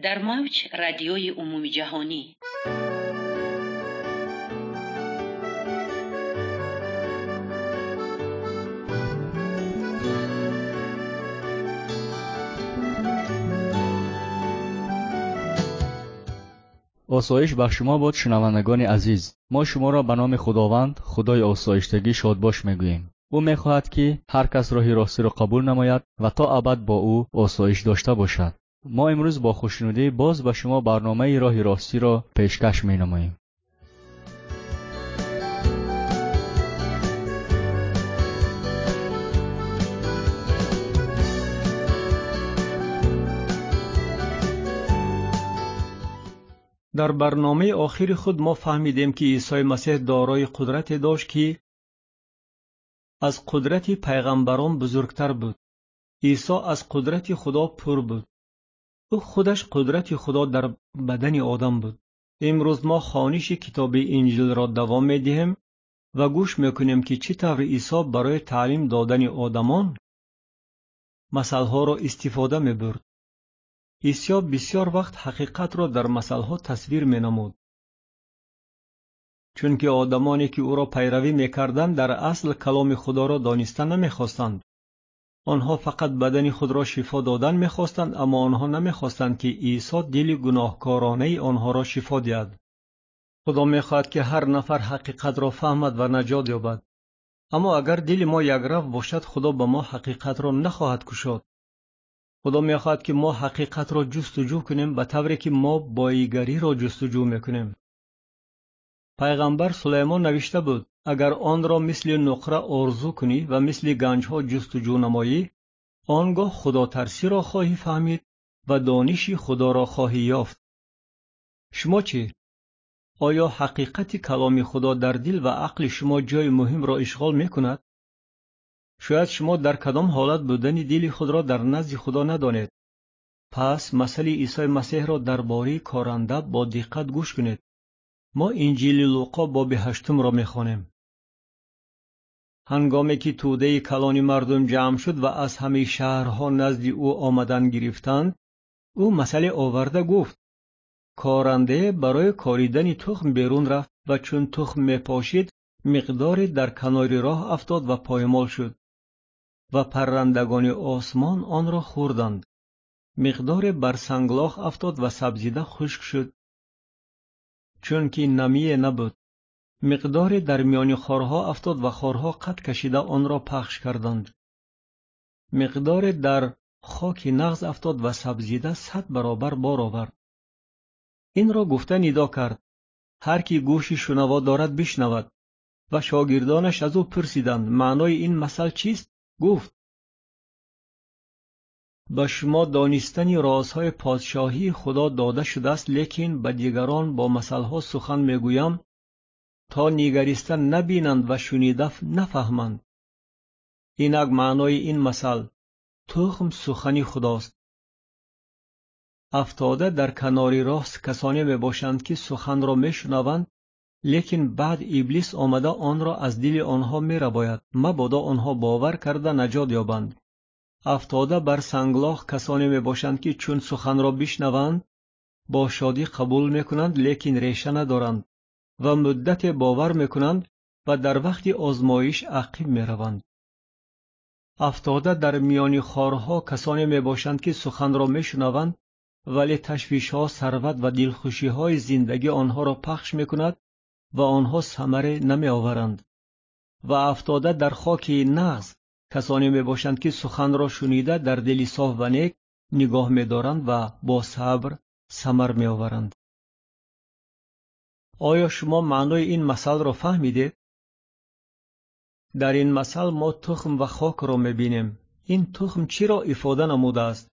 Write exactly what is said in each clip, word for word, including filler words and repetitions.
در موج رادیوی عمومی جهانی. آسایش بر شما باد شنوندگان عزیز. ما شما را به نام خداوند خدای آسایشتگی شادباش میگوییم. او میخواهد که هر کس راه راستی را قبول نماید و تا ابد با او آسایش داشته باشد. ما امروز با خوشنودی باز به شما برنامه راه راستی را پیشکش مینماییم. در برنامه آخر خود ما فهمیدیم که عیسی مسیح دارای قدرتی داشت که از قدرت پیغمبران بزرگتر بود. عیسی از قدرت خدا پر بود. او خودش قدرت خدا در بدن آدم بود. امروز ما خوانش کتاب انجیل را دوام می‌دهیم و گوش می‌کنیم که چطور عیسی برای تعلیم دادن آدمان مثال‌ها را استفاده می‌برد. عیسی بسیار وقت حقیقت را در مثال‌ها تصویر می‌نمود. چون که آدمانی که او را پیروی می‌کردند در اصل کلام خدا را دانسته نمی‌خواستند. آنها فقط بدن خود را شفا دادن می‌خواستند، اما آنها نمی‌خواستند که عیسی دل گناهکارانه آنها را شفا دهد. خدا می‌خواهد که هر نفر حقیقت را فهمد و نجات یابد. اما اگر دل ما یکرفت باشد، خدا به ما حقیقت را نخواهد گشاد. خدا می‌خواهد که ما حقیقت را جستجو کنیم به طوری که ما بایگری را جستجو می‌کنیم. پیغمبر سلیمان نوشته بود: اگر آن را مثل نقره آرزو کنی و مثل گنج‌ها جستجو نمایی، آنگاه خدا ترسی را خواهی فهمید و دانش خدا را خواهی یافت. شما چی؟ آیا حقیقت کلام خدا در دل و عقل شما جای مهم را اشغال می‌کند؟ شاید شما در کدام حالت بودن دل خود را در نزد خدا ندانید. پس مسئله عیسی مسیح را درباره کارنده با دقت گوش کنید. ما انجیل لوقا باب هشتم را می‌خوانیم. هنگامی که توده کلان مردم جمع شد و از همه شهرها نزد او آمدن گرفتند، او مسئله آورده گفت: کارنده برای کاریدن تخم بیرون رفت و چون تخم میپاشید مقداری در کنار راه افتاد و پایمال شد و پرندگان آسمان آن را خوردند. مقداری بر سنگلاخ افتاد و سبزیده خشک شد چون که نمیه نبود. مقداری در میان خارها افتاد و خارها قد کشیده آن را پخش کردند. مقداری در خاک نغز افتاد و سبزیده صد برابر بار آورد. این را گفته ندا کرد: هر کی گوشی شنوا دارد بشنود. و شاگردانش از او پرسیدند: معنای این مثل چیست؟ گفت: به شما دانستن رازهای پادشاهی خدا داده شده است، لیکن به دیگران با مثلها سخن میگویم تا نگریسته نبینند و شنیده نفهمند. اینک معنای این مثل: تخم سخن خداست. افتاده در کنار راه کسانی می باشند که سخن را می شنوند، لیکن بعد ابلیس آمده آن را از دل آنها می رباید، مبادا آنها باور کرده نجات یابند. افتاده بر سنگلاخ کسانی می باشند که چون سخن را بشنوند با شادی قبول می کنند، لیکن ریشه ندارند و مدت باور می کنند و در وقت آزمایش عقب می روند. افتاده در میان خارها کسانی می باشند که سخن را می شنوند، ولی تشویش‌ها، ثروت و دلخوشی‌های زندگی آنها را پخش می‌کند و آنها ثمره نمی‌آورند. و افتاده در خاک نغز کسانی می‌باشند که سخن را شنیده در دل صاف و نیک نگاه می‌دارند و با صبر ثمر می‌آورند. آیا شما معنای این مثل را فهمیدید؟ در این مثل ما تخم و خاک را می‌بینیم. این تخم چی را افاده نموده است؟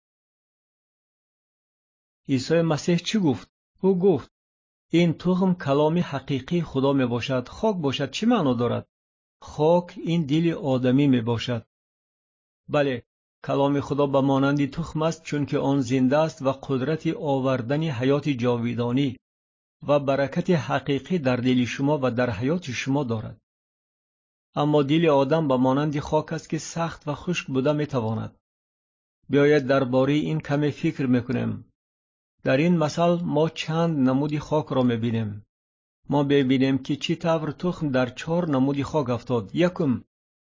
عیسی مسیح چی گفت؟ او گفت: این تخم کلام حقیقی خدا می باشد. خاک باشد چی معنا دارد؟ خاک این دل آدمی می باشد. بله، کلام خدا به مانند تخم است، چون که آن زنده است و قدرت آوردن حیات جاودانی و برکت حقیقی در دل شما و در حیات شما دارد. اما دل آدم به مانند خاک است که سخت و خشک بوده می تواند. بیایید درباره این کمی فکر میکنیم. در این مثال ما چند نمودی خاک را می‌بینیم. ما ببینیم که چی طور تخم در چهار نمودی خاک افتاد. یکم،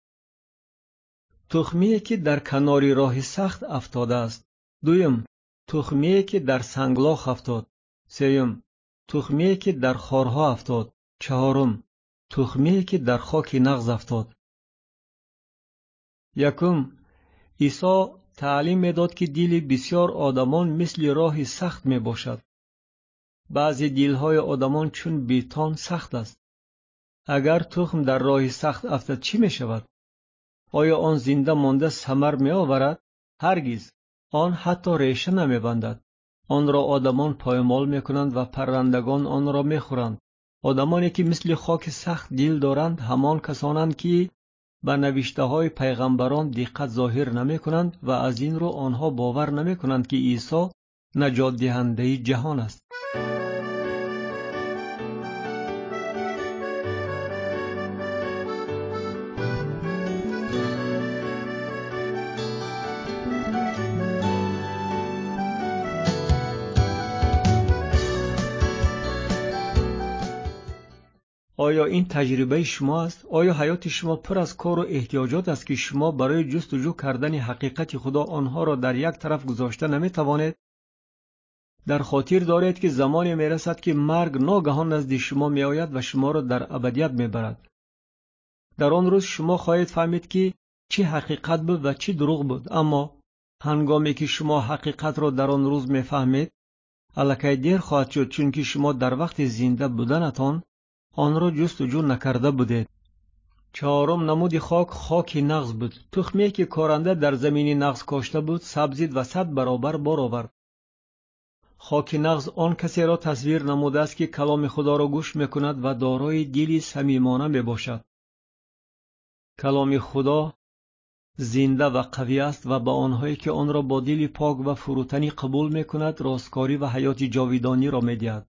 تخمی که در کناری راه سخت افتاده است. دویم، تخمی که در سنگلاخ افتاد. سوم، تخمی که در خارها افتاد. چهارم، تخمی که در خاک نغز افتاد. یکم، عیسی تعلیم می‌داد که دل بسیار آدمان مثل راه سخت میباشد. بعضی دلهای آدمان چون بیتان سخت است. اگر تخم در راه سخت افتد چی می شود؟ آیا آن زنده مانده ثمر می آورد؟ هرگز. آن حتی ریشه نمی بندد. آن را آدمان پایمال می کنند و پرندگان آن را می خورند. آدمانی که مثل خاک سخت دل دارند همان کسانند که به نوشته های پیغمبران دقت ظاهر نمی کنند و از این رو آنها باور نمی کنند که عیسی نجات دهنده جهان است. آیا این تجربه شما است؟ آیا حیات شما پر از کار و احتیاجات است که شما برای جستجو کردن حقیقت خدا آنها را در یک طرف گذاشته نمی توانید؟ در خاطر دارید که زمانی می رسد که مرگ ناگهان نزد شما می آید و شما را در ابدیت می برد. در آن روز شما خواهید فهمید که چی حقیقت بود و چی دروغ بود، اما هنگامی که شما حقیقت را در آن روز می فهمید الکی دیر خواهد شد، چون که شما در وقت زنده بودنتان آن را جستجو نکرده بودید. چهارم نمود خاک خاک نغز بود. تخمی که کارنده در زمین نغز کاشته بود سبزید و صد برابر بار آورد. خاک نغز آن کسی را تصویر نموده است که کلام خدا را گوش میکند و دارای دلی صمیمانه میباشد. کلام خدا زنده و قوی است و به آنهایی که آن را با دل پاک و فروتنی قبول میکند راستکاری و حیات جاودانی را میدهد.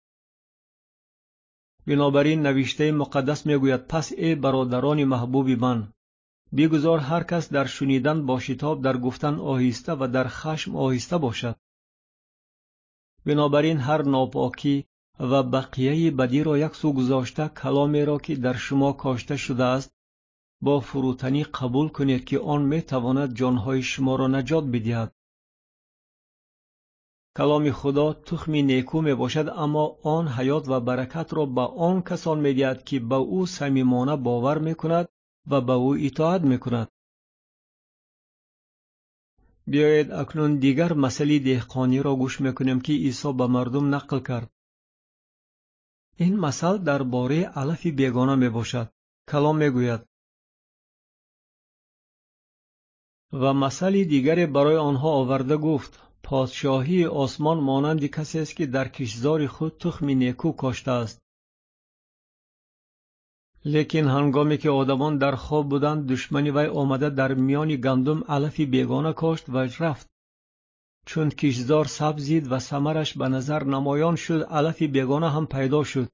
بنابراین نوشته مقدس میگوید پس ای برادران محبوب من، بگذار هر کس در شنیدن با شتاب، در گفتن آهسته و در خشم آهسته باشد. بنابراین هر ناپاکی و بقیه بدی را یک سو گذاشته کلامی را که در شما کاشته شده است با فروتنی قبول کنید که آن میتواند جانهای شما را نجات بدهد. کلام خدا تخمی نیکو می باشد، اما آن حیات و برکت را به آن کسان می دهد که به او صمیمانه باور می کند و به او اطاعت می کند. بیایید اکنون دیگر مسئله دهقانی را گوش می کنیم که عیسی به مردم نقل کرد. این مثل درباره علف بیگانه می باشد. کلام می گوید و مثل دیگری برای آنها آورده گفت پادشاهی آسمان مانند کسی است که در کشتزار خود تخم نیکو کاشته است. لیکن هنگامی که آدمان در خواب بودند دشمن وی آمده در میان گندم علف بیگانه کاشت و رفت. چون کشتزار سبزید و ثمرش به نظر نمایان شد علف بیگانه هم پیدا شد.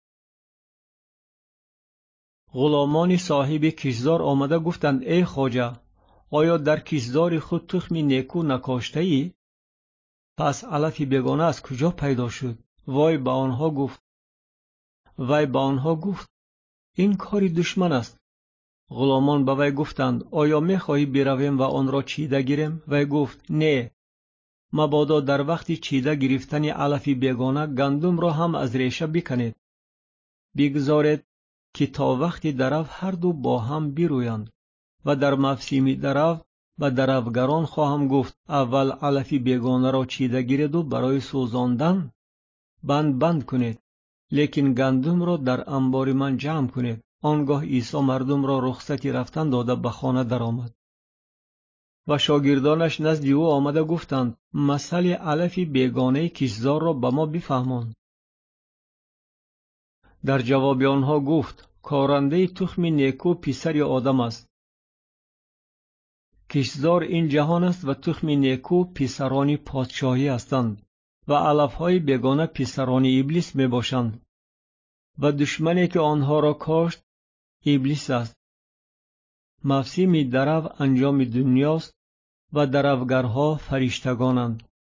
غلامان صاحب کشتزار آمده گفتند ای خواجه، آیا در کشتزار خود تخم نیکو نکاشته ای؟ پس علف بیگانه از کجا پیدا شد؟ وای به آنها گفت وی به آنها گفت این کاری دشمن است. غلامان به وی گفتند آیا میخواهی برویم و آن را چیده گیریم؟ وی گفت نه، مبادا در وقت چیده گرفتن علف بیگانه گندم را هم از ریشه بکنید. بگذارید که تا وقتی درو هر دو با هم برویند و در موسم درو و درفگران خواهم گفت اول علف بیگانه را چیده گیرید و برای سوزاندن بند بند کنید، لیکن گندم را در انبار من جمع کنید. آنگاه عیسی مردم را رخصتی رفتن داده به خانه درآمد. و شاگردانش نزد او آمده گفتند مثل علف بیگانه کشتزار را به ما بفهمان. در جواب آنها گفت کارنده تخم نیکو پسر آدم است. کشتزار این جهان است و تخم نیکو پسران پادشاهی هستند و علفهای بیگانه پسران ابلیس می باشند و دشمنی که آنها را کاشت ابلیس است. موسم درو انجام دنیاست و درفگرها فرشتگانند.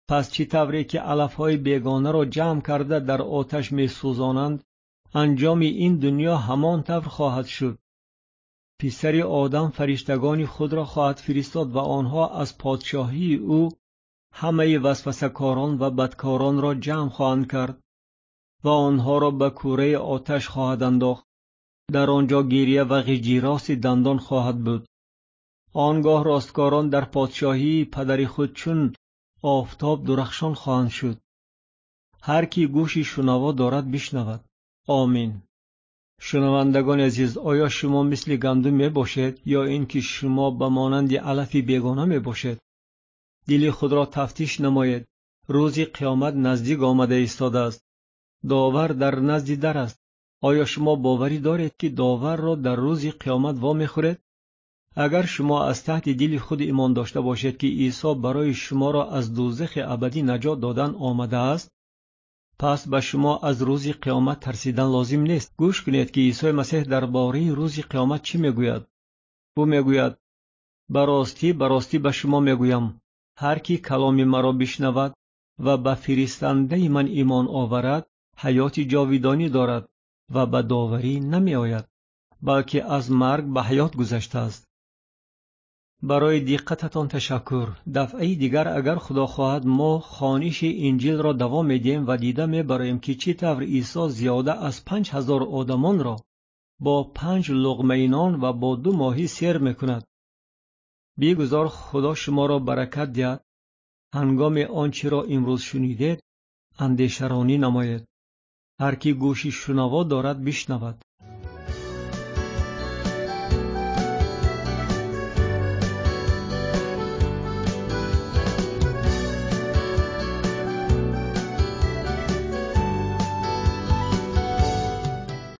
پس چی طوری که علفهای بیگانه را جمع کرده در آتش می سوزانند، انجام این دنیا همان طور خواهد شد. پسر آدم فرشتگان خود را خواهد فرستاد و آنها از پادشاهی او همه وسوسه‌کاران و بدکاران را جمع خواهند کرد و آنها را به کوره آتش خواهد انداخت. در آنجا گریه و غیجیراس دندان خواهد بود. آنگاه راستکاران در پادشاهی پدر خود چون آفتاب درخشان خواهند شد. هر کی گوشی شنوا دارد بشنود. آمین. شنوندگان عزیز، آیا شما مثل گندم می باشید یا اینکه شما به مانند علف بیگانه می باشید؟ دل خود را تفتیش نمایید. روز قیامت نزدیک آمده ایستاده است. داور در نزد در است. آیا شما باوری دارید که داور را در روز قیامت وا می‌خورید؟ اگر شما از تحت دل خود ایمان داشته باشید که عیسی برای شما را از دوزخ ابدی نجات دادن آمده است، پس به شما از روز قیامت ترسیدن لازم نیست. گوش کنید که عیسی مسیح درباره روز قیامت چی میگوید. او میگوید: براستی براستی به شما میگویم، هر کی کلام مرا بشنود و به فرستنده من ایمان آورد، حیات جاودانی دارد و به داوری نمی آید، بلکه از مرگ به حیات گذشته است. برای دقتتان تشکر. دفعه دیگر اگر خدا خواهد ما خوانش انجیل را دوام میدیم و دیده میبریم که چی طور عیسی زیاده از پنج هزار آدمان را با پنج لقمه نان و با دو ماهی سیر میکند. بیگذار خدا شما را برکت دهد. هنگام آنچه را امروز شنیدید اندیشه‌رانی نمایید. هر کی گوشی شنوا دارد بشنود.